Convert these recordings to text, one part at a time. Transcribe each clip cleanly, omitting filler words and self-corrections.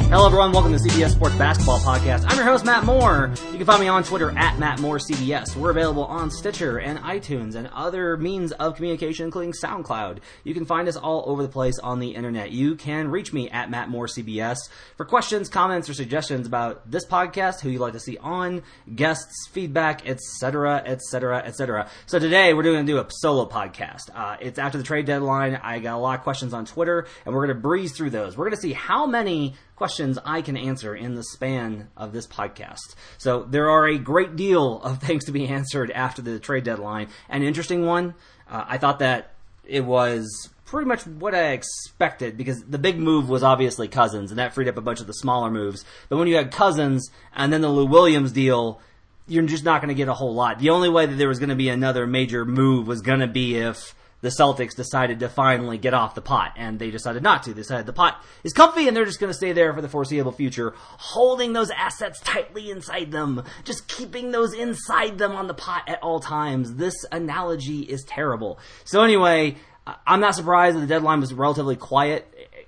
Hello, everyone. Welcome to the CBS Sports Basketball Podcast. I'm your host, Matt Moore. You can find me on Twitter at MattMooreCBS. We're available on Stitcher and iTunes and other means of communication, including SoundCloud. You can find us all over the place on the internet. You can reach me at MattMooreCBS for questions, comments, or suggestions about this podcast, who you'd like to see on, guests, feedback, etc., etc., etc. So today, we're going to do a solo podcast. It's after the trade deadline. I got a lot of questions on Twitter, and we're going to breeze through those. We're going to see how many questions I can answer in the span of this podcast. So there are a great deal of things to be answered after the trade deadline. An interesting one, I thought that it was pretty much what I expected, because the big move was obviously Cousins, and that freed up a bunch of the smaller moves. But when you had Cousins and then the Lou Williams deal, you're just not going to get a whole lot. The only way that there was going to be another major move was going to be if the Celtics decided to finally get off the pot, and they decided not to. They decided the pot is comfy, and they're just going to stay there for the foreseeable future, holding those assets tightly inside them, just keeping those inside them on the pot at all times. This analogy is terrible. So anyway, I'm not surprised that the deadline was relatively quiet.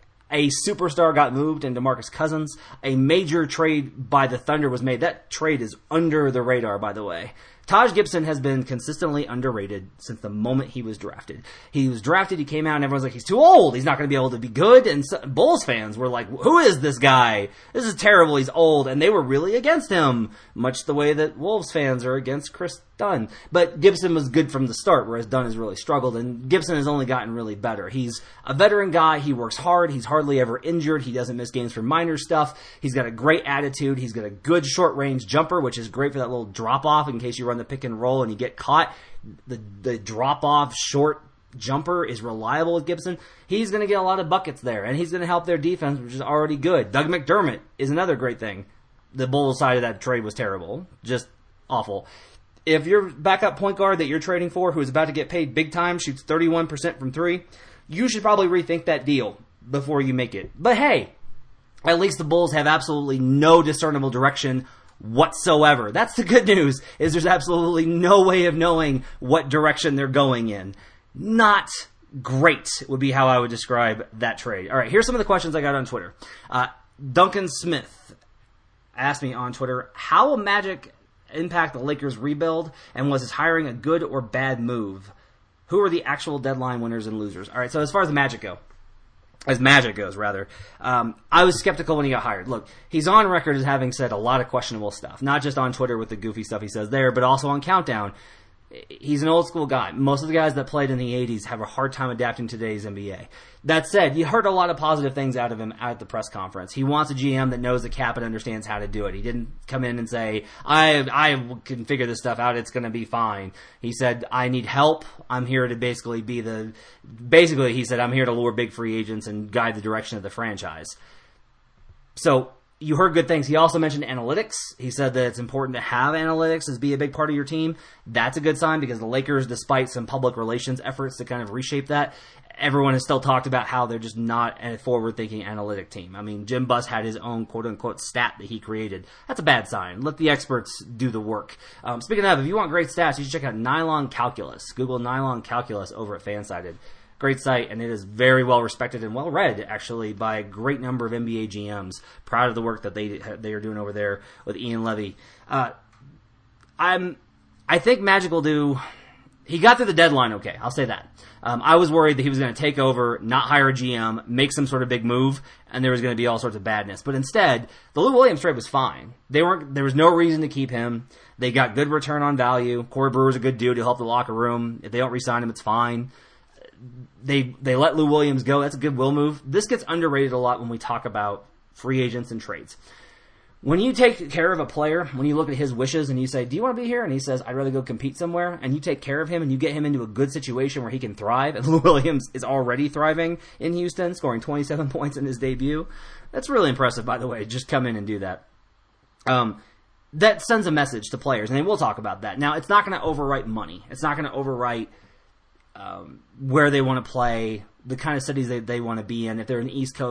A superstar got moved into DeMarcus Cousins. A major trade by the Thunder was made. That trade is under the radar, by the way. Taj Gibson has been consistently underrated since the moment he was drafted. He was drafted, he came out, and everyone's like, he's too old, he's not going to be able to be good, and Bulls fans were like, who is this guy? This is terrible, he's old, and they were really against him, much the way that Wolves fans are against Chris Dunn. But Gibson was good from the start, whereas Dunn has really struggled, and Gibson has only gotten really better. He's a veteran guy, he works hard, he's hardly ever injured, he doesn't miss games for minor stuff, he's got a great attitude, he's got a good short-range jumper, which is great for that little drop-off in case you run the pick and roll and you get caught. The drop-off short jumper is reliable with Gibson. He's going to get a lot of buckets there, and he's going to help their defense, which is already good. Doug McDermott is another great thing. The Bulls side of that trade was terrible. Just awful. If your backup point guard that you're trading for, who is about to get paid big time, shoots 31% from three, you should probably rethink that deal before you make it. But hey, at least the Bulls have absolutely no discernible direction whatsoever. That's the good news, is there's absolutely no way of knowing what direction they're going in. Not great would be how I would describe that trade. All right, here's some of the questions I got on Twitter. Duncan Smith asked me on Twitter, how will Magic impact the Lakers' rebuild, and was his hiring a good or bad move? Who are the actual deadline winners and losers? All right, so as far as the Magic goes, I was skeptical when he got hired. Look, he's on record as having said a lot of questionable stuff, not just on Twitter with the goofy stuff he says there, but also on Countdown. He's an old school guy. Most of the guys that played in the 80s have a hard time adapting to today's NBA. That said, you heard a lot of positive things out of him at the press conference. He wants a GM that knows the cap and understands how to do it. He didn't come in and say, I can figure this stuff out, it's going to be fine. He said, I need help. I'm here to he said, I'm here to lure big free agents and guide the direction of the franchise. So, you heard good things. He also mentioned analytics. He said that it's important to have analytics as be a big part of your team. That's a good sign, because the Lakers, despite some public relations efforts to kind of reshape that, everyone has still talked about how they're just not a forward-thinking analytic team. I mean, Jim Buss had his own quote-unquote stat that he created. That's a bad sign. Let the experts do the work. Speaking of, if you want great stats, you should check out Nylon Calculus. Google Nylon Calculus over at Fansided. Great site, and it is very well respected and well read, actually, by a great number of NBA GMs. Proud of the work that they are doing over there with Ian Levy. I think Magic will do. He got through the deadline okay. I'll say that. I was worried that he was going to take over, not hire a GM, make some sort of big move, and there was going to be all sorts of badness. But instead, the Lou Williams trade was fine. There was no reason to keep him. They got good return on value. Corey Brewer's a good dude to help the locker room. If they don't re-sign him, it's fine. They let Lou Williams go. That's a good will move. This gets underrated a lot when we talk about free agents and trades. When you take care of a player, when you look at his wishes and you say, do you want to be here? And he says, I'd rather go compete somewhere. And you take care of him and you get him into a good situation where he can thrive. And Lou Williams is already thriving in Houston, scoring 27 points in his debut. That's really impressive, by the way. Just come in and do that. That sends a message to players, and they will talk about that. Now, it's not going to overwrite money. It's not going to overwrite where they want to play, the kind of cities they want to be in. If they're in the East Coast,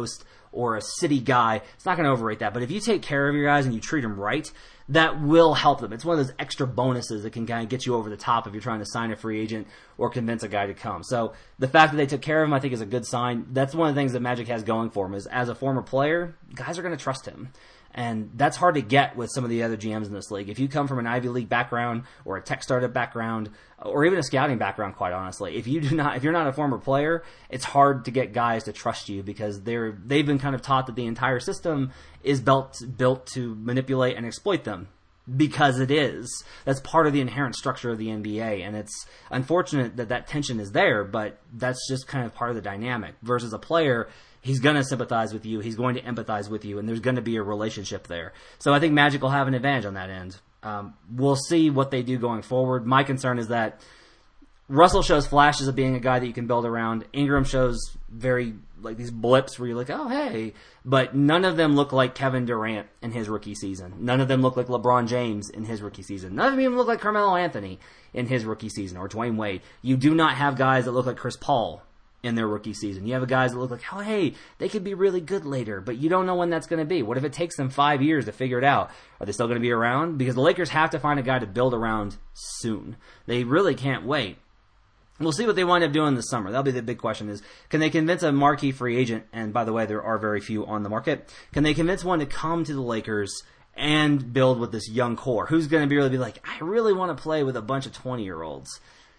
or a city guy, it's not going to overrate that. But if you take care of your guys and you treat them right, that will help them. It's one of those extra bonuses that can kind of get you over the top if you're trying to sign a free agent or convince a guy to come. So the fact that they took care of him, I think, is a good sign. That's one of the things that Magic has going for him is as a former player, guys are going to trust him. And that's hard to get with some of the other GMs in this league. If you come from an Ivy League background or a tech startup background or even a scouting background, quite honestly, if you're not a former player, it's hard to get guys to trust you because they've been kind of taught that the entire system is built to manipulate and exploit them. Because it is. That's part of the inherent structure of the NBA, and it's unfortunate that tension is there, but that's just kind of part of the dynamic. Versus a player, he's going to sympathize with you, he's going to empathize with you, and there's going to be a relationship there. So I think Magic will have an advantage on that end. We'll see what they do going forward. My concern is that Russell shows flashes of being a guy that you can build around. Ingram shows very, like, these blips where you're like, oh, hey. But none of them look like Kevin Durant in his rookie season. None of them look like LeBron James in his rookie season. None of them even look like Carmelo Anthony in his rookie season or Dwayne Wade. You do not have guys that look like Chris Paul in their rookie season. You have guys that look like, oh, hey, they could be really good later, but you don't know when that's going to be. What if it takes them 5 years to figure it out? Are they still going to be around? Because the Lakers have to find a guy to build around soon. They really can't wait. We'll see what they wind up doing this summer. That'll be the big question is, can they convince a marquee free agent, and by the way, there are very few on the market, can they convince one to come to the Lakers and build with this young core? Who's going to really be like, I really want to play with a bunch of 20-year-olds.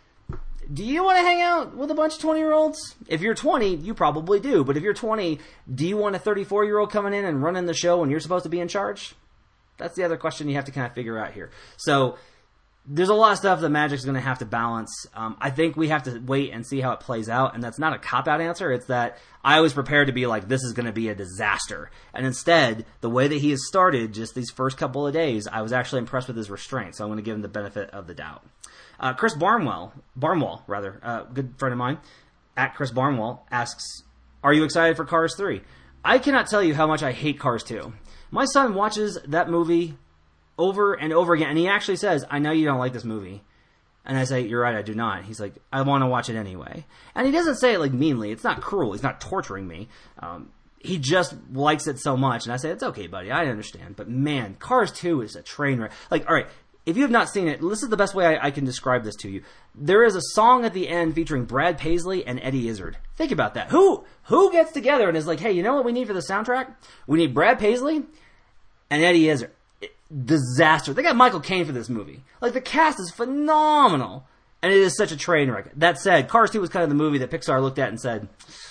Do you want to hang out with a bunch of 20-year-olds? If you're 20, you probably do. But if you're 20, do you want a 34-year-old coming in and running the show when you're supposed to be in charge? That's the other question you have to kind of figure out here. So there's a lot of stuff that Magic's going to have to balance. I think we have to wait and see how it plays out, and that's not a cop-out answer. It's that I was prepared to be like, this is going to be a disaster. And instead, the way that he has started just these first couple of days, I was actually impressed with his restraint, so I'm going to give him the benefit of the doubt. Chris Barnwell, good friend of mine, at Chris Barnwell, asks, are you excited for Cars 3? I cannot tell you how much I hate Cars 2. My son watches that movie over and over again, and he actually says, I know you don't like this movie. And I say, you're right, I do not. He's like, I want to watch it anyway. And he doesn't say it like meanly. It's not cruel. He's not torturing me. He just likes it so much. And I say, it's okay, buddy. I understand. But man, Cars 2 is a train wreck. Like, all right, if you have not seen it, this is the best way I can describe this to you. There is a song at the end featuring Brad Paisley and Eddie Izzard. Think about that. Who gets together and is like, hey, you know what we need for the soundtrack? We need Brad Paisley and Eddie Izzard. Disaster. They got Michael Caine for this movie. Like, the cast is phenomenal. And it is such a train wreck. That said, Cars 2 was kind of the movie that Pixar looked at and said,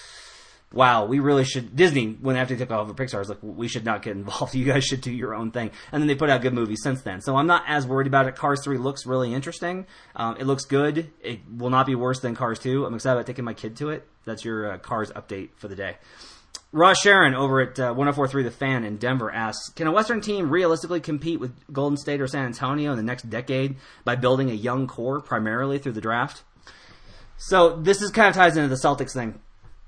wow, we really should... Disney, when after they took over Pixar, was like, we should not get involved. You guys should do your own thing. And then they put out good movies since then. So I'm not as worried about it. Cars 3 looks really interesting. It looks good. It will not be worse than Cars 2. I'm excited about taking my kid to it. That's your Cars update for the day. Ross Sharon over at 104.3 The Fan in Denver asks, can a Western team realistically compete with Golden State or San Antonio in the next decade by building a young core primarily through the draft? So this is kind of ties into the Celtics thing.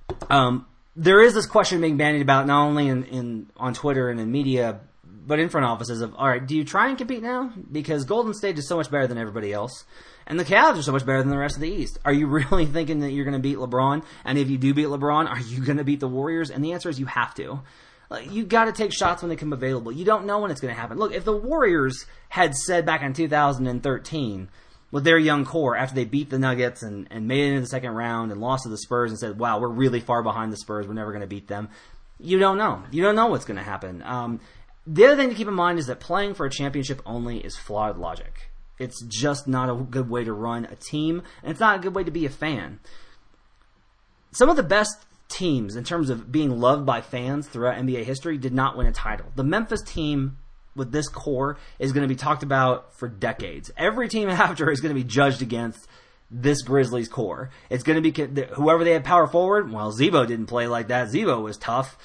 There is this question being bandied about not only on Twitter and in media, but in front offices of, all right, do you try and compete now? Because Golden State is so much better than everybody else. And the Cavs are so much better than the rest of the East. Are you really thinking that you're going to beat LeBron? And if you do beat LeBron, are you going to beat the Warriors? And the answer is you have to. You got to take shots when they come available. You don't know when it's going to happen. Look, if the Warriors had said back in 2013 with their young core after they beat the Nuggets and made it into the second round and lost to the Spurs and said, wow, we're really far behind the Spurs, we're never going to beat them, you don't know. You don't know what's going to happen. The other thing to keep in mind is that playing for a championship only is flawed logic. It's just not a good way to run a team, and it's not a good way to be a fan. Some of the best teams, in terms of being loved by fans throughout NBA history, did not win a title. The Memphis team with this core is going to be talked about for decades. Every team after is going to be judged against this Grizzlies core. It's going to be whoever they have power forward. Well, Zebo didn't play like that. Zebo was tough.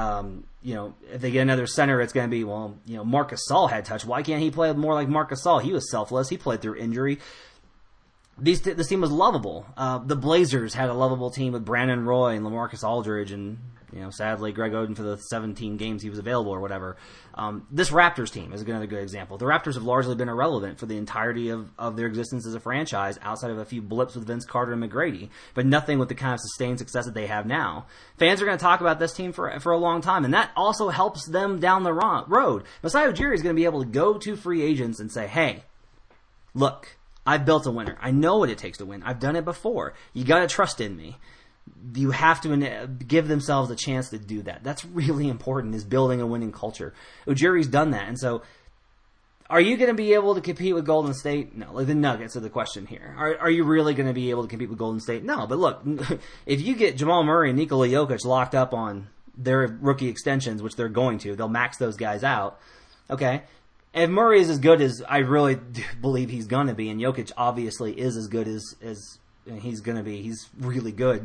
If they get another center, it's going to be, Marc Gasol had touch. Why can't he play more like Marc Gasol? He was selfless. He played through injury. This team was lovable. The Blazers had a lovable team with Brandon Roy and LaMarcus Aldridge and Sadly, Greg Oden for the 17 games he was available or whatever. This Raptors team is another good example. The Raptors have largely been irrelevant for the entirety of their existence as a franchise, outside of a few blips with Vince Carter and McGrady, but nothing with the kind of sustained success that they have now. Fans are going to talk about this team for a long time, and that also helps them down the road. Masai Ujiri is going to be able to go to free agents and say, hey, look, I've built a winner. I know what it takes to win. I've done it before. You got to trust in me. You have to give themselves a chance to do that. That's really important, is building a winning culture. Ujiri's done that. And so, are you going to be able to compete with Golden State? No. Like, the Nuggets are the question here. Are you really going to be able to compete with Golden State? No. But look, if you get Jamal Murray and Nikola Jokic locked up on their rookie extensions, which they're going to, they'll max those guys out. Okay. If Murray is as good as I really believe he's going to be, and Jokic obviously is as good as he's going to be, he's really good,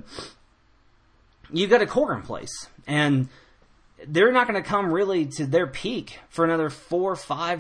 you've got a core in place. And they're not going to come really to their peak for another 4, 5,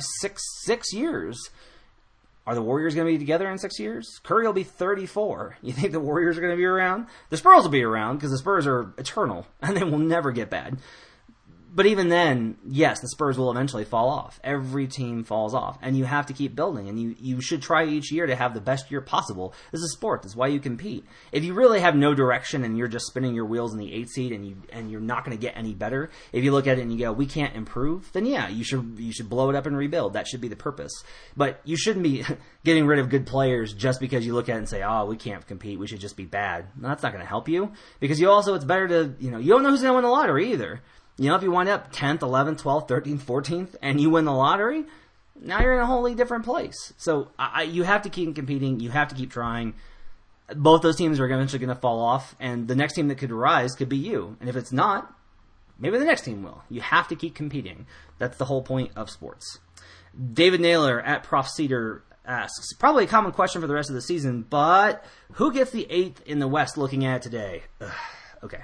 6 years. Are the Warriors going to be together in 6 years? Curry will be 34. You think the Warriors are going to be around? The Spurs will be around, because the Spurs are eternal, and they will never get bad. But even then, yes, the Spurs will eventually fall off. Every team falls off. And you have to keep building. And you should try each year to have the best year possible. This is sport. That's why you compete. If you really have no direction and you're just spinning your wheels in the 8th seed and you're not going to get any better, if you look at it and you go, we can't improve, then yeah, you should blow it up and rebuild. That should be the purpose. But you shouldn't be getting rid of good players just because you look at it and say, oh, we can't compete. We should just be bad. No, that's not going to help you. Because it's better to, you don't know who's going to win the lottery either. If you wind up 10th, 11th, 12th, 13th, 14th, and you win the lottery, now you're in a wholly different place. So you have to keep competing. You have to keep trying. Both those teams are eventually going to fall off, and the next team that could rise could be you. And if it's not, maybe the next team will. You have to keep competing. That's the whole point of sports. David Naylor at Prof. Cedar asks, probably a common question for the rest of the season, but who gets the 8th in the West looking at it today? Okay.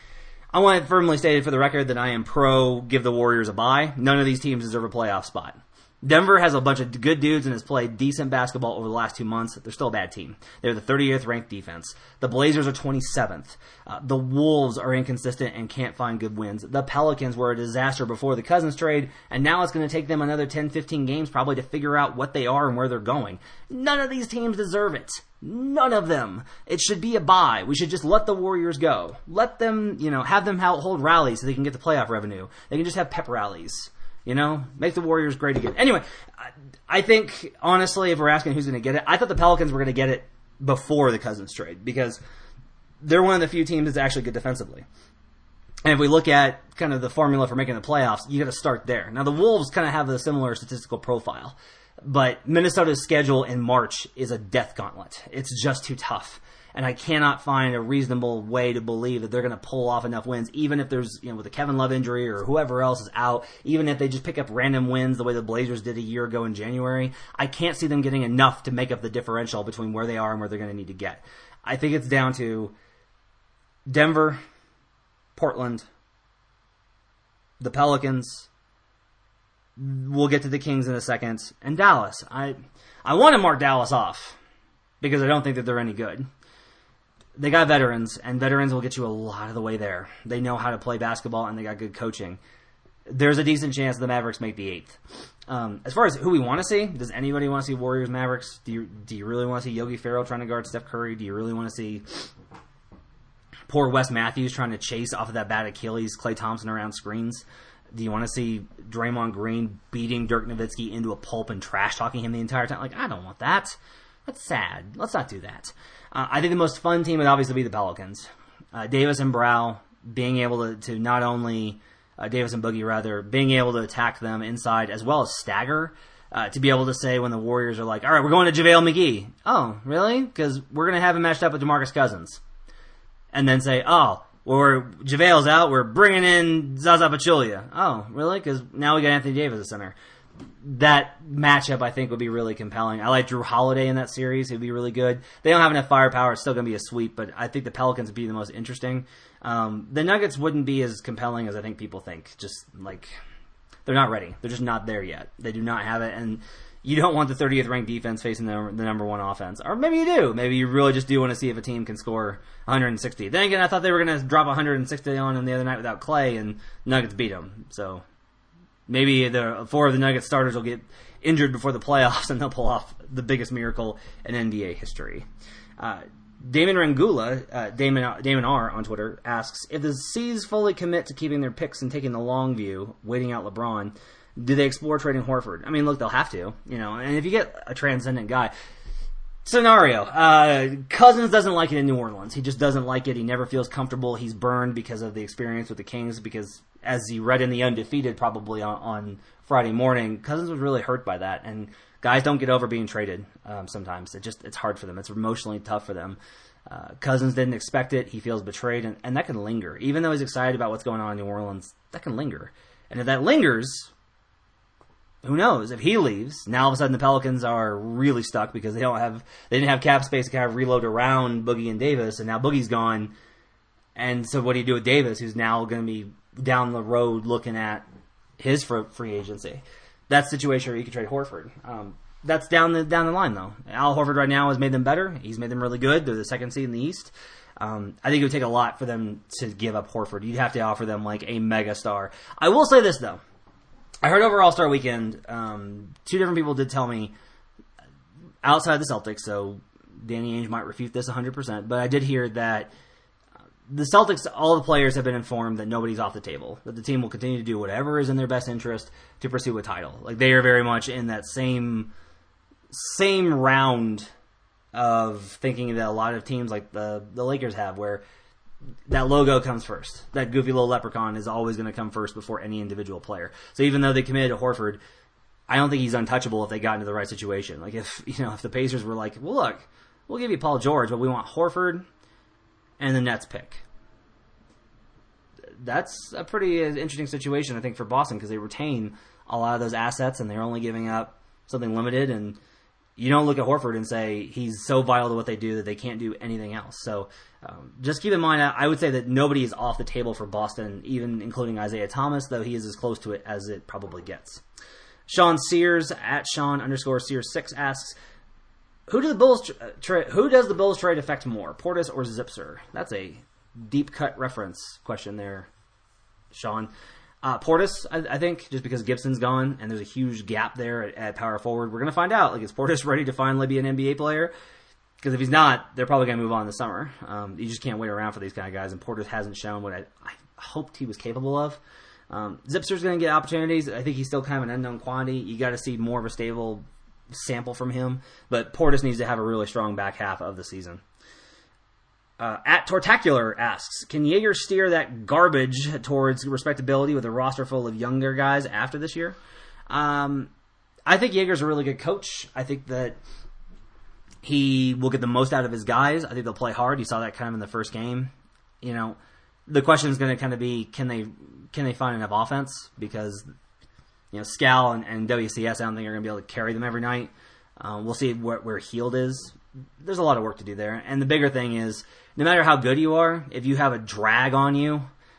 I want it firmly stated for the record that I am pro give the Warriors a bye. None of these teams deserve a playoff spot. Denver has a bunch of good dudes and has played decent basketball over the last 2 months. They're still a bad team. They're the 30th ranked defense. The Blazers are 27th. The Wolves are inconsistent and can't find good wins. The Pelicans were a disaster before the Cousins trade, and now it's going to take them another 10, 15 games probably to figure out what they are and where they're going. None of these teams deserve it. None of them. It should be a bye. We should just let the Warriors go. Let them, have them hold rallies so they can get the playoff revenue. They can just have pep rallies. Make the Warriors great again. Anyway, I think, honestly, if we're asking who's going to get it, I thought the Pelicans were going to get it before the Cousins trade, because they're one of the few teams that's actually good defensively. And if we look at kind of the formula for making the playoffs, you got to start there. Now, the Wolves kind of have a similar statistical profile, but Minnesota's schedule in March is a death gauntlet. It's just too tough. And I cannot find a reasonable way to believe that they're going to pull off enough wins, even if there's, with a Kevin Love injury or whoever else is out, even if they just pick up random wins the way the Blazers did a year ago in January. I can't see them getting enough to make up the differential between where they are and where they're going to need to get. I think it's down to Denver, Portland, the Pelicans. We'll get to the Kings in a second, and Dallas. I want to mark Dallas off because I don't think that they're any good. They got veterans, and veterans will get you a lot of the way there. They know how to play basketball, and they got good coaching. There's a decent chance the Mavericks make the 8th. As far as who we want to see, does anybody want to see Warriors Mavericks? Do you really want to see Yogi Ferrell trying to guard Steph Curry? Do you really want to see poor Wes Matthews trying to chase off of that bad Achilles Klay Thompson around screens? Do you want to see Draymond Green beating Dirk Nowitzki into a pulp and trash-talking him the entire time? I don't want that. That's sad. Let's not do that. I think the most fun team would obviously be the Pelicans. Davis and Brow being able to not only, Davis and Boogie rather, being able to attack them inside as well as stagger, to be able to say when the Warriors are like, all right, we're going to JaVale McGee. Oh, really? Because we're going to have him matched up with DeMarcus Cousins. And then say, JaVale's out, we're bringing in Zaza Pachulia. Oh, really? Because now we got Anthony Davis at center. That matchup, I think, would be really compelling. I like Drew Holiday in that series. It would be really good. They don't have enough firepower. It's still going to be a sweep, but I think the Pelicans would be the most interesting. The Nuggets wouldn't be as compelling as I think people think. Just, they're not ready. They're just not there yet. They do not have it. And you don't want the 30th ranked defense facing the number one offense. Or maybe you do. Maybe you really just do want to see if a team can score 160. Then again, I thought they were going to drop 160 on them the other night without Clay, and Nuggets beat them. So maybe the 4 of the Nuggets starters will get injured before the playoffs, and they'll pull off the biggest miracle in NBA history. Damon Rangula, Damon R. on Twitter, asks, if the C's fully commit to keeping their picks and taking the long view, waiting out LeBron, do they explore trading Horford? I mean, look, they'll have to, and if you get a transcendent guy. Scenario, Cousins doesn't like it in New Orleans. He just doesn't like it. He never feels comfortable. He's burned because of the experience with the Kings, because as he read in The Undefeated probably on Friday morning, Cousins was really hurt by that, and guys don't get over being traded sometimes. It's hard for them. It's emotionally tough for them. Cousins didn't expect it. He feels betrayed, and that can linger. Even though he's excited about what's going on in New Orleans, that can linger. And if that lingers, who knows? If he leaves, now all of a sudden the Pelicans are really stuck because they didn't have cap space to kind of reload around Boogie and Davis, and now Boogie's gone. And so what do you do with Davis, who's now going to be down the road looking at his free agency? That's the situation where you could trade Horford. That's down the line, though. Al Horford right now has made them better. He's made them really good. They're the second seed in the East. I think it would take a lot for them to give up Horford. You'd have to offer them like a mega star. I will say this, though. I heard over All-Star Weekend, 2 different people did tell me, outside the Celtics, so Danny Ainge might refute this 100%, but I did hear that the Celtics, all the players have been informed that nobody's off the table, that the team will continue to do whatever is in their best interest to pursue a title. Like, they are very much in that same round of thinking that a lot of teams like the Lakers have, where that logo comes first. That goofy little leprechaun is always going to come first before any individual player. So even though they committed to Horford, I don't think he's untouchable if they got into the right situation. Like if the Pacers were like, well, look, we'll give you Paul George, but we want Horford and the Nets pick. That's a pretty interesting situation, I think, for Boston, because they retain a lot of those assets and they're only giving up something limited, and you don't look at Horford and say he's so vital to what they do that they can't do anything else. So just keep in mind, I would say that nobody is off the table for Boston, even including Isaiah Thomas, though he is as close to it as it probably gets. Sean Sears, at Sean_Sears6, asks, who does the Bulls trade affect more, Portis or Zipser? That's a deep cut reference question there, Sean. Portis, I think, just because Gibson's gone and there's a huge gap there at power forward. We're going to find out. Like, is Portis ready to finally be an NBA player? Because if he's not, they're probably going to move on in the summer. You just can't wait around for these kind of guys, and Portis hasn't shown what I hoped he was capable of. Zipser's going to get opportunities. I think he's still kind of an unknown quantity. You got to see more of a stable sample from him, but Portis needs to have a really strong back half of the season. At Tortacular asks, can Jaeger steer that garbage towards respectability with a roster full of younger guys after this year? I think Jaeger's a really good coach. I think that he will get the most out of his guys. I think they'll play hard. You saw that kind of in the first game. The question is going to kind of be, can they find enough offense? Because Scal and WCS, I don't think are going to be able to carry them every night. We'll see where Hield is. There's a lot of work to do there. And the bigger thing is, no matter how good you are, if you have a drag on you,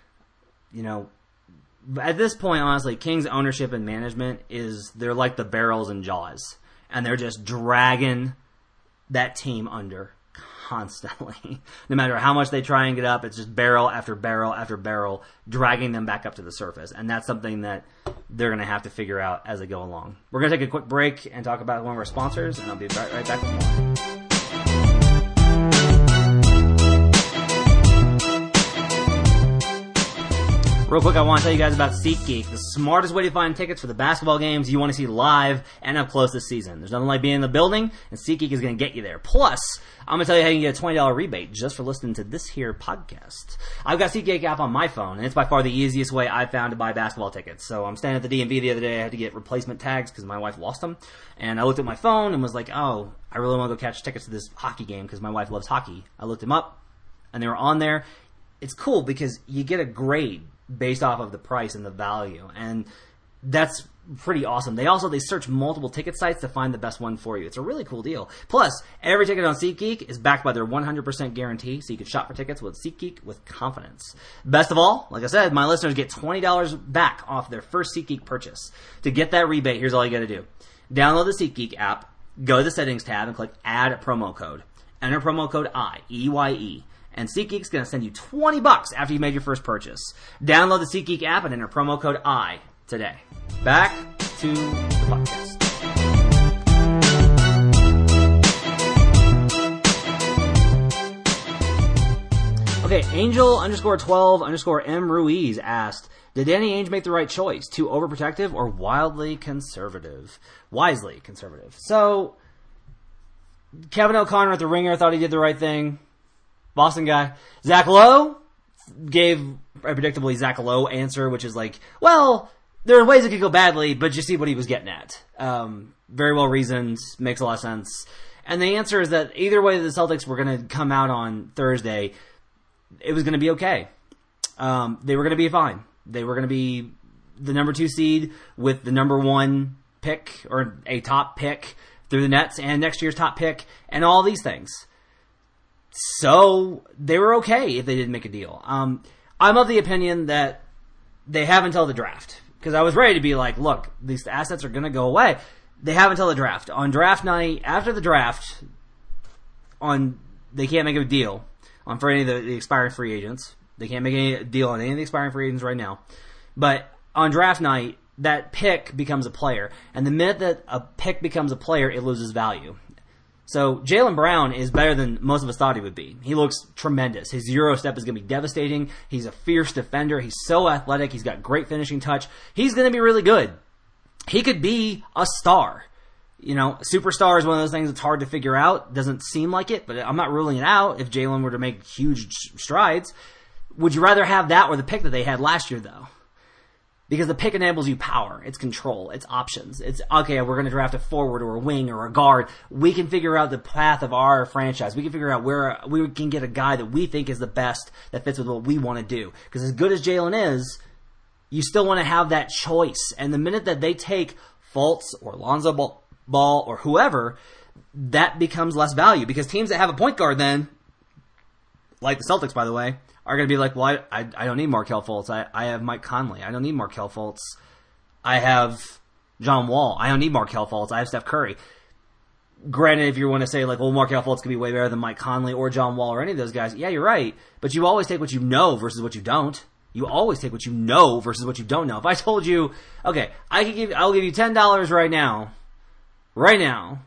at this point, honestly, Kings ownership and management they're like the barrels in Jaws. And they're just dragging that team under constantly. No matter how much they try and get up, it's just barrel after barrel after barrel, dragging them back up to the surface. And that's something that they're going to have to figure out as they go along. We're going to take a quick break and talk about one of our sponsors, and I'll be right back with more. Real quick, I want to tell you guys about SeatGeek, the smartest way to find tickets for the basketball games you want to see live and up close this season. There's nothing like being in the building, and SeatGeek is going to get you there. Plus, I'm going to tell you how you can get a $20 rebate just for listening to this here podcast. I've got SeatGeek app on my phone, and it's by far the easiest way I've found to buy basketball tickets. So I'm standing at the DMV the other day. I had to get replacement tags because my wife lost them. And I looked at my phone and was like, oh, I really want to go catch tickets to this hockey game because my wife loves hockey. I looked them up, and they were on there. It's cool because you get a grade based off of the price and the value. And that's pretty awesome. They search multiple ticket sites to find the best one for you. It's a really cool deal. Plus, every ticket on SeatGeek is backed by their 100% guarantee, so you can shop for tickets with SeatGeek with confidence. Best of all, like I said, my listeners get $20 back off their first SeatGeek purchase. To get that rebate, here's all you gotta do. Download the SeatGeek app, go to the settings tab, and click add a promo code. Enter promo code I, E-Y-E. And SeatGeek's going to send you $20 after you made your first purchase. Download the SeatGeek app and enter promo code I today. Back to the podcast. Okay, Angel_12_M Ruiz asked, did Danny Ainge make the right choice? Too overprotective or wildly conservative? Wisely conservative. So, Kevin O'Connor at The Ringer thought he did the right thing. Boston guy. Zach Lowe gave a predictably Zach Lowe answer, which is like, well, there are ways it could go badly, but you see what he was getting at. Very well reasoned, makes a lot of sense. And the answer is that either way the Celtics were going to come out on Thursday, it was going to be okay. They were going to be fine. They were going to be the number 2 seed with the number 1 pick, or a top pick through the Nets, and next year's top pick, and all these things. So, they were okay if they didn't make a deal. I'm of the opinion that they have until the draft. Because I was ready to be like, look, these assets are going to go away. They have until the draft. On draft night, after the draft, they can't make a deal for any of the expiring free agents. They can't make any deal on any of the expiring free agents right now. But on draft night, that pick becomes a player. And the minute that a pick becomes a player, it loses value. So Jaylen Brown is better than most of us thought he would be. He looks tremendous. His Euro step is going to be devastating. He's a fierce defender. He's so athletic. He's got great finishing touch. He's going to be really good. He could be a star. You know, superstar is one of those things that's hard to figure out. Doesn't seem like it, but I'm not ruling it out if Jaylen were to make huge strides. Would you rather have that or the pick that they had last year, though? Because the pick enables you power. It's control. It's options. It's, okay, we're going to draft a forward or a wing or a guard. We can figure out the path of our franchise. We can figure out where we can get a guy that we think is the best that fits with what we want to do. Because as good as Jaylen is, you still want to have that choice. And the minute that they take Fultz or Lonzo Ball or whoever, that becomes less value. Because teams that have a point guard then, like the Celtics, by the way, are going to be like, well, I don't need Markelle Fultz. I have Mike Conley. I don't need Markelle Fultz. I have John Wall. I don't need Markelle Fultz. I have Steph Curry. Granted, if you want to say, like, well, Markelle Fultz could be way better than Mike Conley or John Wall or any of those guys, yeah, you're right. But you always take what you know versus what you don't. You always take what you know versus what you don't know. If I told you, okay, I'll give you $10 right now,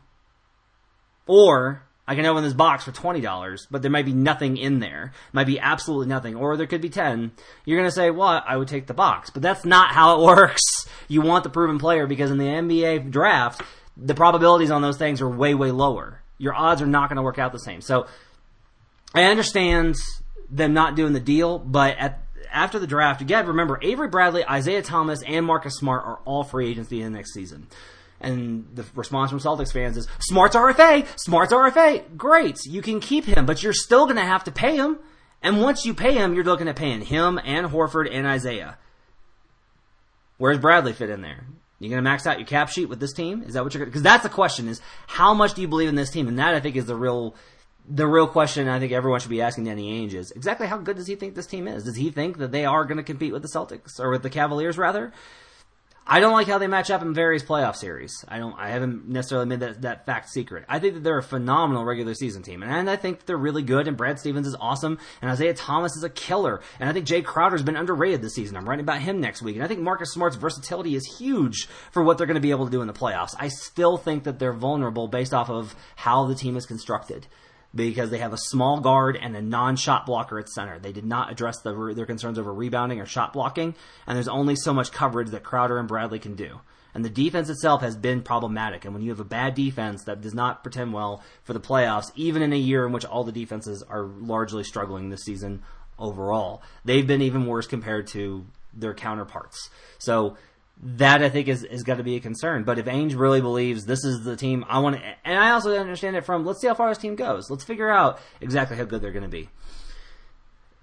or I can open this box for $20, but there might be nothing in there. Might be absolutely nothing. Or there could be 10. You're going to say, well, I would take the box. But that's not how it works. You want the proven player because in the NBA draft, the probabilities on those things are way, way lower. Your odds are not going to work out the same. So I understand them not doing the deal, but after the draft, you got to remember, Avery Bradley, Isaiah Thomas, and Marcus Smart are all free agents at the end of next season. And the response from Celtics fans is, Smart's RFA! Smart's RFA! Great! You can keep him, but you're still going to have to pay him. And once you pay him, you're looking at paying him and Horford and Isaiah. Where's Bradley fit in there? You going to max out your cap sheet with this team? Is that what you're going to... Because that's the question, is how much do you believe in this team? And that, I think, is the real question I think everyone should be asking Danny Ainge is, exactly how good does he think this team is? Does he think that they are going to compete with the Celtics? Or with the Cavaliers, rather? I don't like how they match up in various playoff series. I haven't necessarily made that fact secret. I think that they're a phenomenal regular season team, and I think they're really good, and Brad Stevens is awesome, and Isaiah Thomas is a killer, and I think Jay Crowder's been underrated this season. I'm writing about him next week, and I think Marcus Smart's versatility is huge for what they're going to be able to do in the playoffs. I still think that they're vulnerable based off of how the team is constructed, because they have a small guard and a non-shot blocker at center. They did not address their concerns over rebounding or shot blocking, and there's only so much coverage that Crowder and Bradley can do. And the defense itself has been problematic, and when you have a bad defense that does not pretend well for the playoffs, even in a year in which all the defenses are largely struggling this season overall, they've been even worse compared to their counterparts. So that, I think, is got to be a concern. But if Ainge really believes this is the team I want to... And I also understand it from, let's see how far this team goes. Let's figure out exactly how good they're going to be.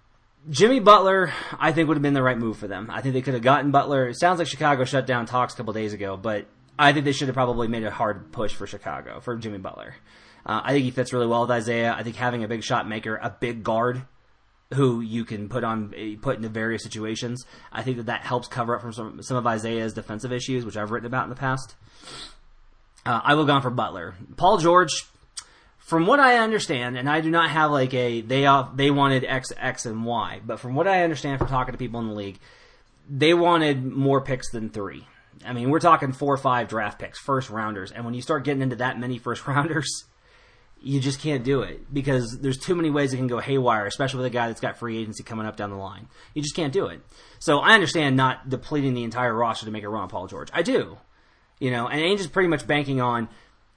Jimmy Butler, I think, would have been the right move for them. I think they could have gotten Butler. It sounds like Chicago shut down talks a couple days ago, but I think they should have probably made a hard push for Chicago, for Jimmy Butler. I think he fits really well with Isaiah. I think having a big shot maker, a big guard who you can put into various situations, I think that helps cover up from some of Isaiah's defensive issues, which I've written about in the past. I will have gone for Butler. Paul George, from what I understand, and I do not have like they wanted X, and Y, but from what I understand from talking to people in the league, they wanted more picks than 3. I mean, we're talking 4 or 5 draft picks, first rounders, and when you start getting into that many first rounders, you just can't do it because there's too many ways it can go haywire, especially with a guy that's got free agency coming up down the line. You just can't do it. So I understand not depleting the entire roster to make a run on Paul George. I do. And Ainge is pretty much banking on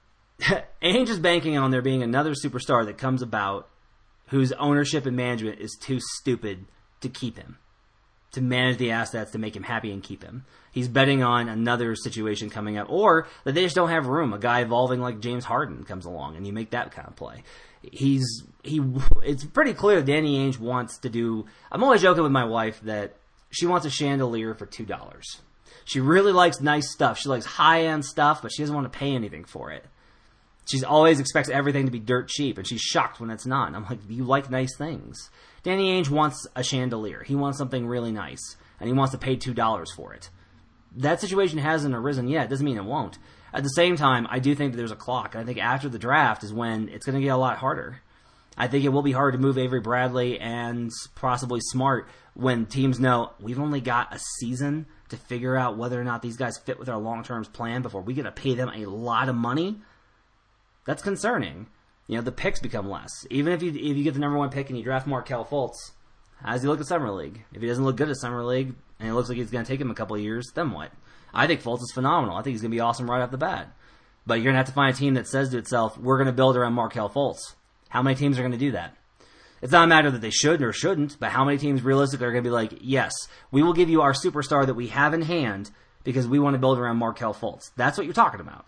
there being another superstar that comes about whose ownership and management is too stupid to keep him, to manage the assets to make him happy and keep him. He's betting on another situation coming up, or that they just don't have room. A guy evolving like James Harden comes along, and you make that kind of play. It's pretty clear that Danny Ainge wants to do. I'm always joking with my wife that she wants a chandelier for $2. She really likes nice stuff. She likes high-end stuff, but she doesn't want to pay anything for it. She always expects everything to be dirt cheap, and she's shocked when it's not. And I'm like, you like nice things. Danny Ainge wants a chandelier. He wants something really nice, and he wants to pay $2 for it. That situation hasn't arisen yet. It doesn't mean it won't. At the same time, I do think that there's a clock. I think after the draft is when it's going to get a lot harder. I think it will be hard to move Avery Bradley and possibly Smart when teams know we've only got a season to figure out whether or not these guys fit with our long-term plan before we get to pay them a lot of money. That's concerning. The picks become less. Even if you get the number 1 pick and you draft Markelle Fultz, how does he look at Summer League? If he doesn't look good at Summer League, and it looks like it's going to take him a couple of years, then what? I think Fultz is phenomenal. I think he's going to be awesome right off the bat. But you're going to have to find a team that says to itself, we're going to build around Markelle Fultz. How many teams are going to do that? It's not a matter that they should or shouldn't, but how many teams realistically are going to be like, yes, we will give you our superstar that we have in hand because we want to build around Markelle Fultz. That's what you're talking about.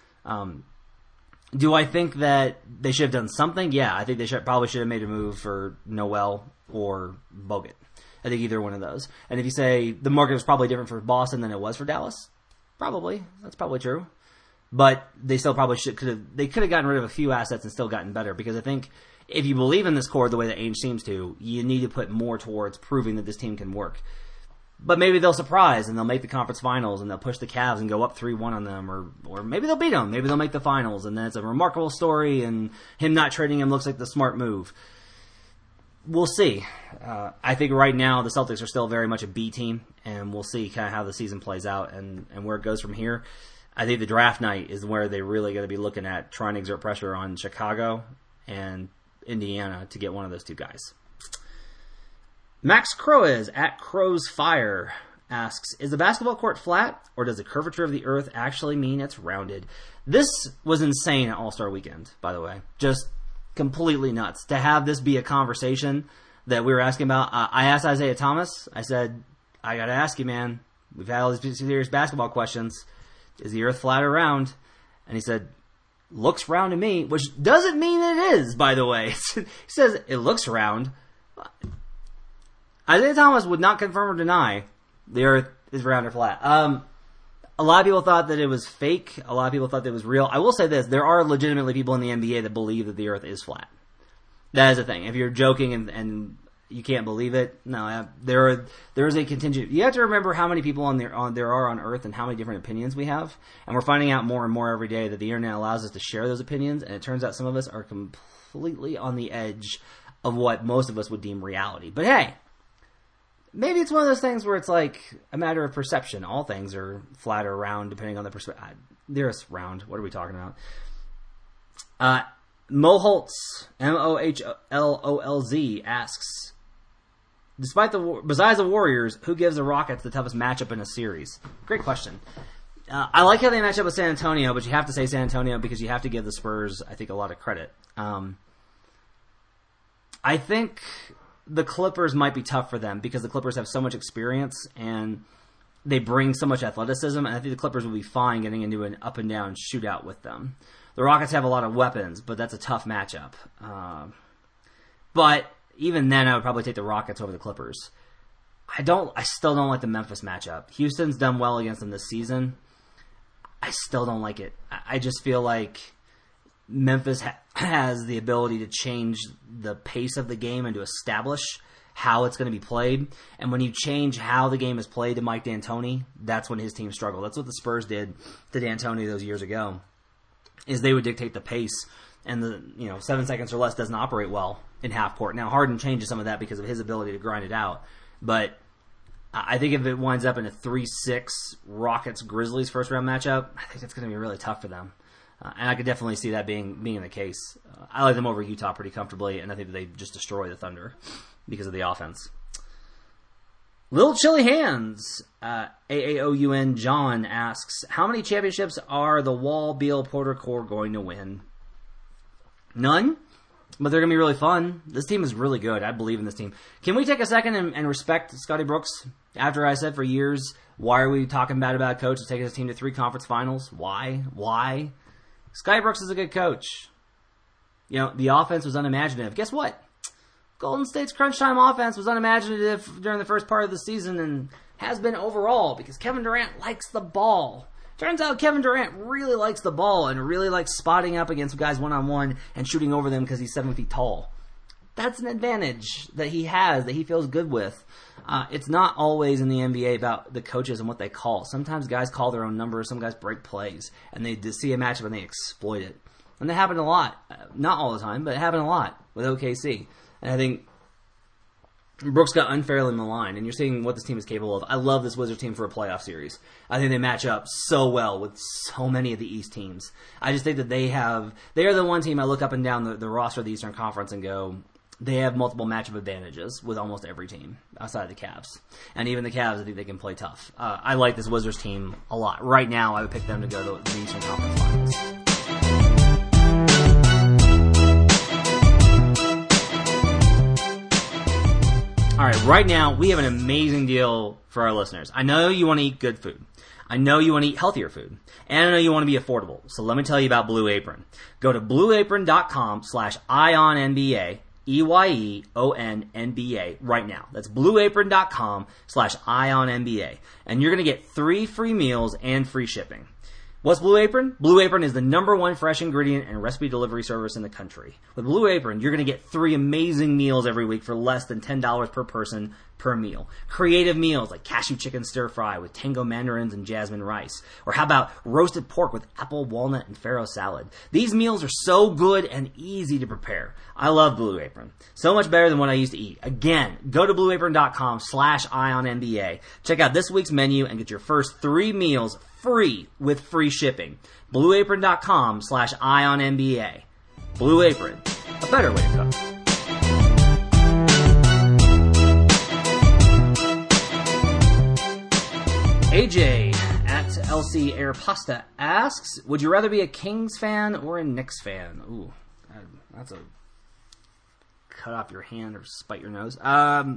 Do I think that they should have done something? Yeah, I think they probably should have made a move for Noel or Bogut. I think either one of those. And if you say the market was probably different for Boston than it was for Dallas, probably. That's probably true. But they still probably could have gotten rid of a few assets and still gotten better, because I think if you believe in this core the way that Ainge seems to, you need to put more towards proving that this team can work. But maybe they'll surprise and they'll make the conference finals and they'll push the Cavs and go up 3-1 on them, or maybe they'll beat them. Maybe they'll make the finals, and then it's a remarkable story, and him not trading him looks like the smart move. We'll see. I think right now the Celtics are still very much a B team, and we'll see kind of how the season plays out and where it goes from here. I think the draft night is where they're really going to be looking at trying to exert pressure on Chicago and Indiana to get one of those two guys. Max Croes at Crows Fire asks, is the basketball court flat, or does the curvature of the earth actually mean it's rounded? This was insane at All-Star Weekend, by the way. Just completely nuts. To have this be a conversation that we were asking about. I asked Isaiah Thomas, I said, I got to ask you, man. We've had all these serious basketball questions. Is the earth flat or round? And he said, looks round to me, which doesn't mean it is, by the way. He says, it looks round. Isaiah Thomas would not confirm or deny the earth is round or flat. A lot of people thought that it was fake. A lot of people thought that it was real. I will say this. There are legitimately people in the NBA that believe that the earth is flat. That is a thing. If you're joking and you can't believe it, no, there is a contingent. You have to remember how many people there are on Earth and how many different opinions we have. And we're finding out more and more every day that the internet allows us to share those opinions. And it turns out some of us are completely on the edge of what most of us would deem reality. But hey, maybe it's one of those things where it's like a matter of perception. All things are flat or round depending on the perspective. There's round. What are we talking about? Moholtz, Mohlolz, asks, besides the Warriors, who gives the Rockets the toughest matchup in a series? Great question. I like how they match up with San Antonio, but you have to say San Antonio because you have to give the Spurs, I think, a lot of credit. I think the Clippers might be tough for them because the Clippers have so much experience and they bring so much athleticism, and I think the Clippers will be fine getting into an up-and-down shootout with them. The Rockets have a lot of weapons, but that's a tough matchup. But even then I would probably take the Rockets over the Clippers. I still don't like the Memphis matchup. Houston's done well against them this season. I still don't like it. I just feel like Memphis has the ability to change the pace of the game and to establish how it's going to be played. And when you change how the game is played to Mike D'Antoni, that's when his team struggled. That's what the Spurs did to D'Antoni those years ago, is they would dictate the pace, and the 7 seconds or less doesn't operate well in half court. Now Harden changes some of that because of his ability to grind it out, but I think if it winds up in a 3-6 Rockets-Grizzlies first-round matchup, I think it's going to be really tough for them. And I could definitely see that being the case. I like them over Utah pretty comfortably, and I think that they just destroy the Thunder because of the offense. Little Chilly Hands, AAOUN John asks, how many championships are the Wall, Beal, Porter core going to win? None. But they're going to be really fun. This team is really good. I believe in this team. Can we take a second and respect Scotty Brooks? After I said for years, why are we talking bad about a coach that's taking his team to 3 conference finals? Why? Scotty Brooks is a good coach. The offense was unimaginative. Guess what? Golden State's crunch time offense was unimaginative during the first part of the season and has been overall because Kevin Durant likes the ball. Turns out Kevin Durant really likes the ball and really likes spotting up against guys one-on-one and shooting over them because he's 7 feet tall. That's an advantage that he has, that he feels good with. It's not always in the NBA about the coaches and what they call. Sometimes guys call their own numbers, some guys break plays, and they see a matchup and they exploit it. And that happened a lot. Not all the time, but it happened a lot with OKC. And I think Brooks got unfairly maligned, and you're seeing what this team is capable of. I love this Wizards team for a playoff series. I think they match up so well with so many of the East teams. I just think that they are the one team I look up and down the roster of the Eastern Conference and go, they have multiple matchup advantages with almost every team outside the Cavs. And even the Cavs, I think they can play tough. I like this Wizards team a lot. Right now, I would pick them to go to the Eastern Conference Finals. All right, right now, we have an amazing deal for our listeners. I know you want to eat good food. I know you want to eat healthier food. And I know you want to be affordable. So let me tell you about Blue Apron. Go to blueapron.com/IONNBA, EYEONNBA right now. That's blueapron.com/IONNBA. And you're going to get 3 free meals and free shipping. What's Blue Apron? Blue Apron is the #1 fresh ingredient and recipe delivery service in the country. With Blue Apron, you're going to get 3 amazing meals every week for less than $10 per person per meal. Creative meals like cashew chicken stir fry with tango mandarins and jasmine rice. Or how about roasted pork with apple, walnut, and farro salad? These meals are so good and easy to prepare. I love Blue Apron. So much better than what I used to eat. Again, go to blueapron.com/IONNBA. Check out this week's menu and get your first 3 meals free with free shipping. blueapron.com/IONNBA. Blue Apron, a better way to cook. AJ at LC Air Pasta asks, would you rather be a Kings fan or a Knicks fan? Ooh, that's a cut off your hand or spite your nose. I'll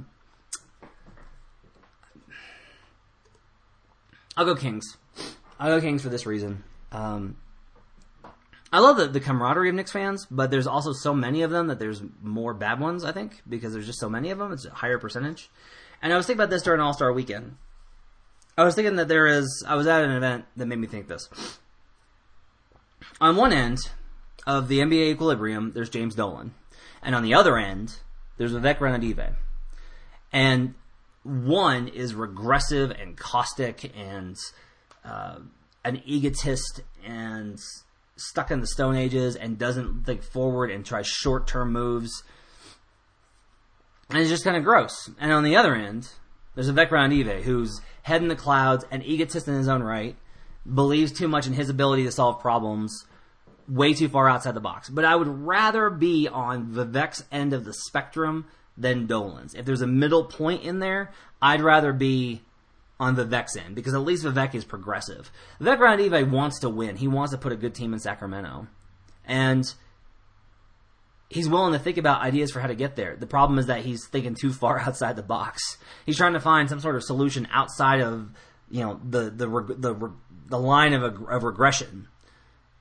go Kings. I'll go Kings for this reason. I love the camaraderie of Knicks fans, but there's also so many of them that there's more bad ones, I think, because there's just so many of them. It's a higher percentage. And I was thinking about this during All-Star Weekend. I was thinking that I was at an event that made me think this. On one end of the NBA equilibrium, there's James Dolan. And on the other end, there's Vivek Ranadive. And one is regressive and caustic and an egotist and stuck in the Stone Ages and doesn't think forward and tries short-term moves. And it's just kind of gross. And on the other end, there's Vivek Ranadive, who's head in the clouds, an egotist in his own right, believes too much in his ability to solve problems, way too far outside the box. But I would rather be on Vivek's end of the spectrum than Dolan's. If there's a middle point in there, I'd rather be on Vivek's end, because at least Vivek is progressive. Vivek Ranadive wants to win. He wants to put a good team in Sacramento. And he's willing to think about ideas for how to get there. The problem is that he's thinking too far outside the box. He's trying to find some sort of solution outside of, the line of regression.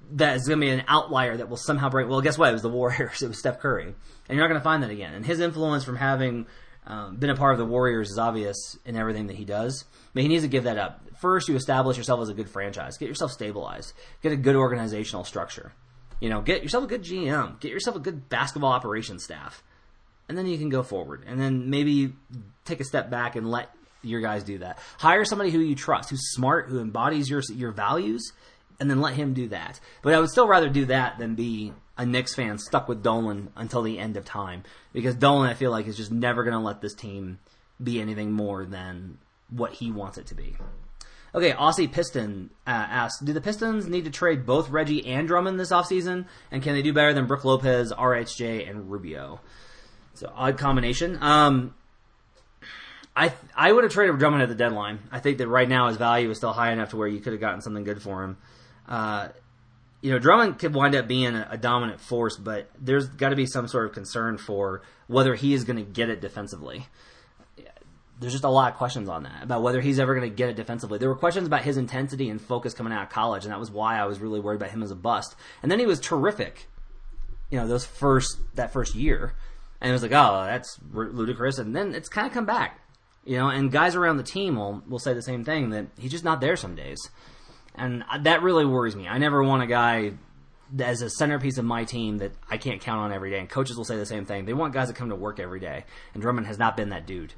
that is going to be an outlier that will somehow break. Well, guess what? It was the Warriors. It was Steph Curry. And you're not going to find that again. And his influence from having been a part of the Warriors is obvious in everything that he does. But he needs to give that up. First, you establish yourself as a good franchise. Get yourself stabilized. Get a good organizational structure. Get yourself a good GM. Get yourself a good basketball operations staff. And then you can go forward. And then maybe take a step back and let your guys do that. Hire somebody who you trust, who's smart, who embodies your values, and then let him do that. But I would still rather do that than be a Knicks fan stuck with Dolan until the end of time. Because Dolan, I feel like, is just never going to let this team be anything more than what he wants it to be. Okay, Aussie Piston asks, do the Pistons need to trade both Reggie and Drummond this offseason? And can they do better than Brook Lopez, RHJ, and Rubio? So, odd combination. I would have traded Drummond at the deadline. I think that right now his value is still high enough to where you could have gotten something good for him. Drummond could wind up being a dominant force, but there's got to be some sort of concern for whether he is going to get it defensively. There's just a lot of questions on that, about whether he's ever going to get it defensively. There were questions about his intensity and focus coming out of college, and that was why I was really worried about him as a bust. And then he was terrific, that first year. And it was like, oh, that's ludicrous. And then it's kind of come back. And guys around the team will say the same thing, that he's just not there some days. And that really worries me. I never want a guy as a centerpiece of my team that I can't count on every day. And coaches will say the same thing. They want guys that come to work every day. And Drummond has not been that dude.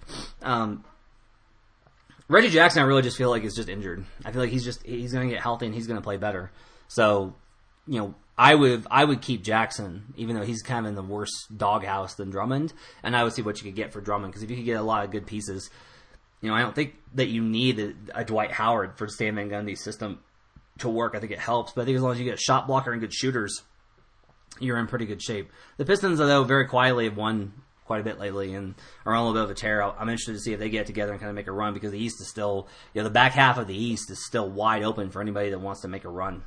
Reggie Jackson, I really just feel like is just injured. I feel like he's going to get healthy and he's going to play better. So, I would keep Jackson, even though he's kind of in the worse doghouse than Drummond. And I would see what you could get for Drummond. Because if you could get a lot of good pieces, I don't think that you need a Dwight Howard for Stan Van Gundy's system to work. I think it helps, but I think as long as you get a shot blocker and good shooters, you're in pretty good shape. The Pistons, though, very quietly have won quite a bit lately and are on a little bit of a tear. I'm interested to see if they get together and kind of make a run, because the East is still, the back half of the East is still wide open for anybody that wants to make a run.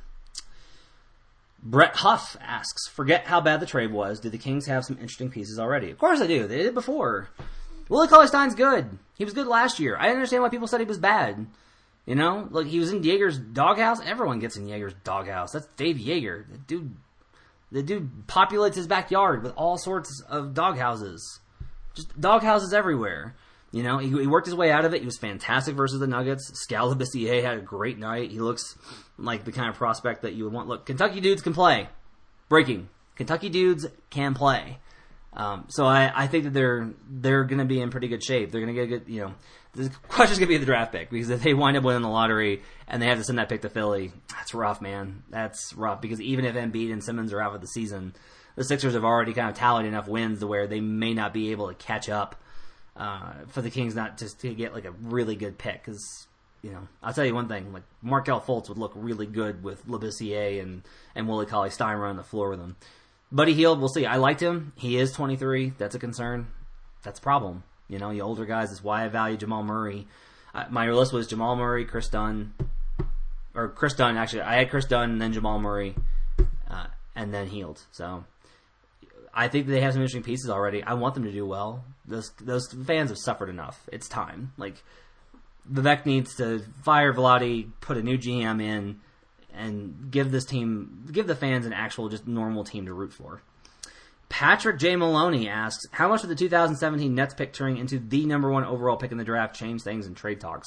Brett Huff asks, forget how bad the trade was. Do the Kings have some interesting pieces already? Of course they do. They did before. Willie Cauley-Stein's good. He was good last year. I understand why people said he was bad. He was in Jaeger's doghouse. Everyone gets in Jaeger's doghouse. That's Dave Jaeger. The dude populates his backyard with all sorts of doghouses. Just doghouses everywhere. He worked his way out of it. He was fantastic versus the Nuggets. Skal Labissiere had a great night. He looks like the kind of prospect that you would want. Look, Kentucky dudes can play. Breaking. Kentucky dudes can play. So I think that they're going to be in pretty good shape. They're going to get good, the question's going to be the draft pick, because if they wind up winning the lottery and they have to send that pick to Philly, that's rough, man. That's rough, because even if Embiid and Simmons are out for the season, the Sixers have already kind of tallied enough wins to where they may not be able to catch up for the Kings not just to get like a really good pick. Because, I'll tell you one thing, like Markelle Fultz would look really good with Labissiere and Willie Cauley-Stein running the floor with him. Buddy Hield, we'll see. I liked him. He is 23. That's a concern. That's a problem. You older guys. That's why I value Jamal Murray. My list was Jamal Murray, Chris Dunn. Or Chris Dunn, actually. I had Chris Dunn and then Jamal Murray. And then Hield. So, I think they have some interesting pieces already. I want them to do well. Those fans have suffered enough. It's time. Like, Vivek needs to fire Vlade, put a new GM in, and give the fans an actual, just normal team to root for. Patrick J. Maloney asks, how much would the 2017 Nets pick turning into the number one overall pick in the draft change things in trade talks?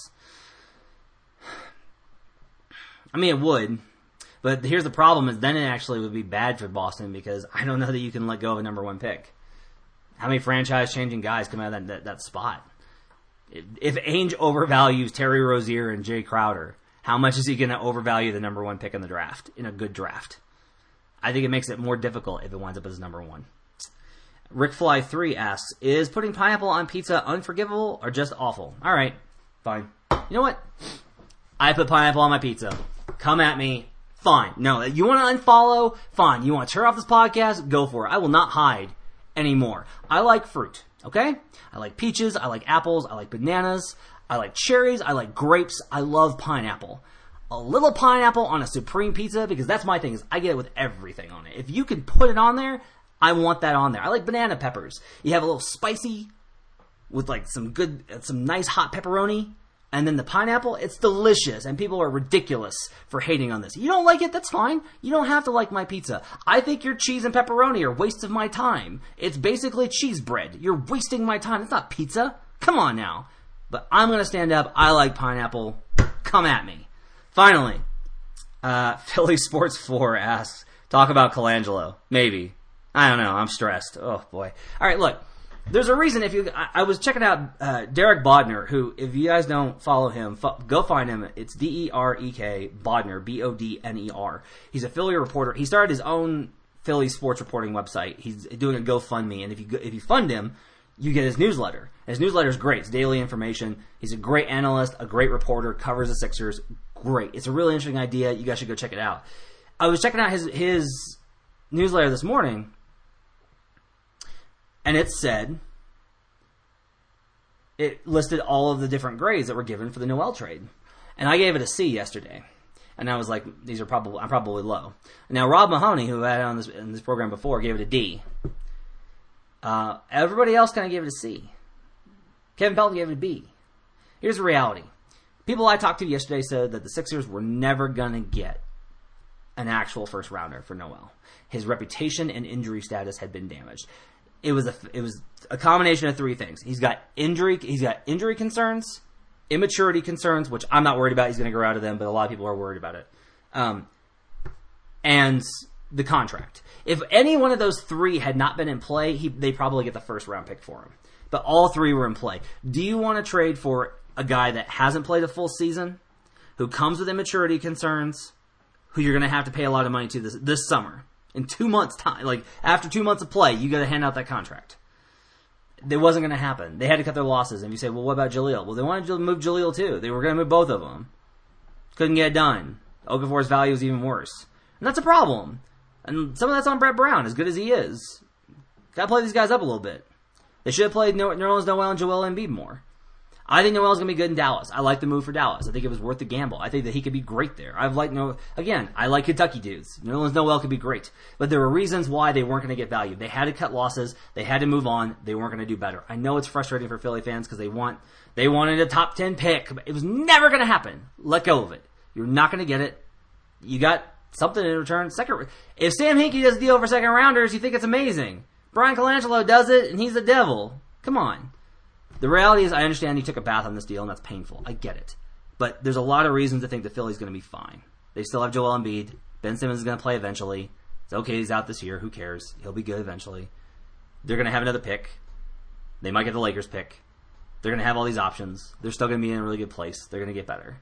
I mean, it would. But here's the problem, is then it actually would be bad for Boston, because I don't know that you can let go of a number one pick. How many franchise-changing guys come out of that spot? If Ainge overvalues Terry Rozier and Jay Crowder, how much is he going to overvalue the number one pick in the draft, in a good draft? I think it makes it more difficult if it winds up as number one. RickFly3 asks, is putting pineapple on pizza unforgivable or just awful? All right, fine. You know what? I put pineapple on my pizza. Come at me. Fine. No, you want to unfollow? Fine. You want to turn off this podcast? Go for it. I will not hide anymore. I like fruit, okay? I like peaches. I like apples. I like bananas. I like cherries. I like grapes. I love pineapple. A little pineapple on a supreme pizza, because that's my thing, is I get it with everything on it. If you can put it on there, I want that on there. I like banana peppers. You have a little spicy with like some nice hot pepperoni, And then the pineapple, it's delicious, and people are ridiculous for hating on this. You don't like it, that's fine. You don't have to like my pizza. I think your cheese and pepperoni are wastes of my time. It's basically cheese bread. You're wasting my time. It's not pizza. Come on now. But I'm going to stand up. I like pineapple. Come at me. Finally, Philly Sports 4 asks, talk about Colangelo. Maybe. I don't know. I'm stressed. Oh, boy. All right, look. There's a reason I was checking out Derek Bodner, who, if you guys don't follow him, go find him. It's D-E-R-E-K, Bodner, B-O-D-N-E-R. He's a Philly reporter. He started his own Philly sports reporting website. He's doing a GoFundMe, and if you fund him, you get his newsletter. And his newsletter is great. It's daily information. He's a great analyst, a great reporter, covers the Sixers. Great. It's a really interesting idea. You guys should go check it out. I was checking out his newsletter this morning, and it listed all of the different grades that were given for the Noel trade. And I gave it a C yesterday. And I was like, I'm probably low. Now, Rob Mahoney, who I had on this program before, gave it a D. Everybody else kind of gave it a C. Kevin Pelton gave it a B. Here's the reality. People I talked to yesterday said that the Sixers were never going to get an actual first rounder for Noel. His reputation and injury status had been damaged. It was a combination of three things. He's got injury concerns, immaturity concerns, which I'm not worried about. He's going to grow out of them, but a lot of people are worried about it. And the contract. If any one of those three had not been in play, they probably get the first round pick for him. But all three were in play. Do you want to trade for a guy that hasn't played a full season, who comes with immaturity concerns, who you're going to have to pay a lot of money to this summer? In 2 months' time, like after 2 months of play, you got to hand out that contract. It wasn't going to happen. They had to cut their losses. And you say, well, what about Jaleel? Well, they wanted to move Jaleel too. They were going to move both of them. Couldn't get it done. Okafor's value is even worse. And that's a problem. And some of that's on Brett Brown, as good as he is. Got to play these guys up a little bit. They should have played Nerlens Noel and Joel Embiid more. I think Noel's going to be good in Dallas. I like the move for Dallas. I think it was worth the gamble. I think that he could be great there. I like Kentucky dudes. Nerlens Noel could be great. But there were reasons why they weren't going to get value. They had to cut losses. They had to move on. They weren't going to do better. I know it's frustrating for Philly fans because they wanted a top 10 pick. But it was never going to happen. Let go of it. You're not going to get it. You got something in return. If Sam Hinkie does a deal for second rounders, you think it's amazing. Brian Colangelo does it, and he's the devil. Come on. The reality is, I understand you took a bath on this deal, and that's painful. I get it. But there's a lot of reasons to think the Philly's going to be fine. They still have Joel Embiid. Ben Simmons is going to play eventually. It's okay, he's out this year. Who cares? He'll be good eventually. They're going to have another pick. They might get the Lakers pick. They're going to have all these options. They're still going to be in a really good place. They're going to get better.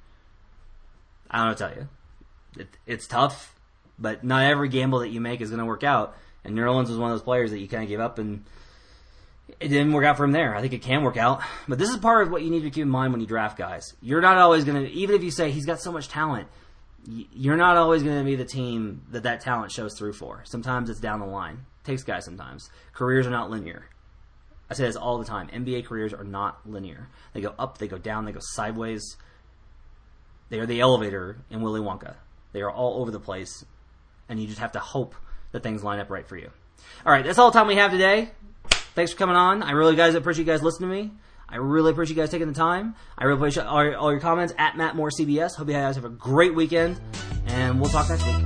I don't know what to tell you. It's tough, but not every gamble that you make is going to work out. And Nerlens was one of those players that you kind of gave up, and it didn't work out from there. I think it can work out. But this is part of what you need to keep in mind when you draft guys. You're not always going to, even if you say he's got so much talent, you're not always going to be the team that talent shows through for. Sometimes it's down the line. It takes guys sometimes. Careers are not linear. I say this all the time. NBA careers are not linear. They go up, they go down, they go sideways. They are the elevator in Willy Wonka. They are all over the place, and you just have to hope that things line up right for you. All right, that's all the time we have today. Thanks for coming on. I really appreciate you guys listening to me. I really appreciate you guys taking the time. I really appreciate all your comments at Matt Moore CBS. Hope you guys have a great weekend, and we'll talk next week.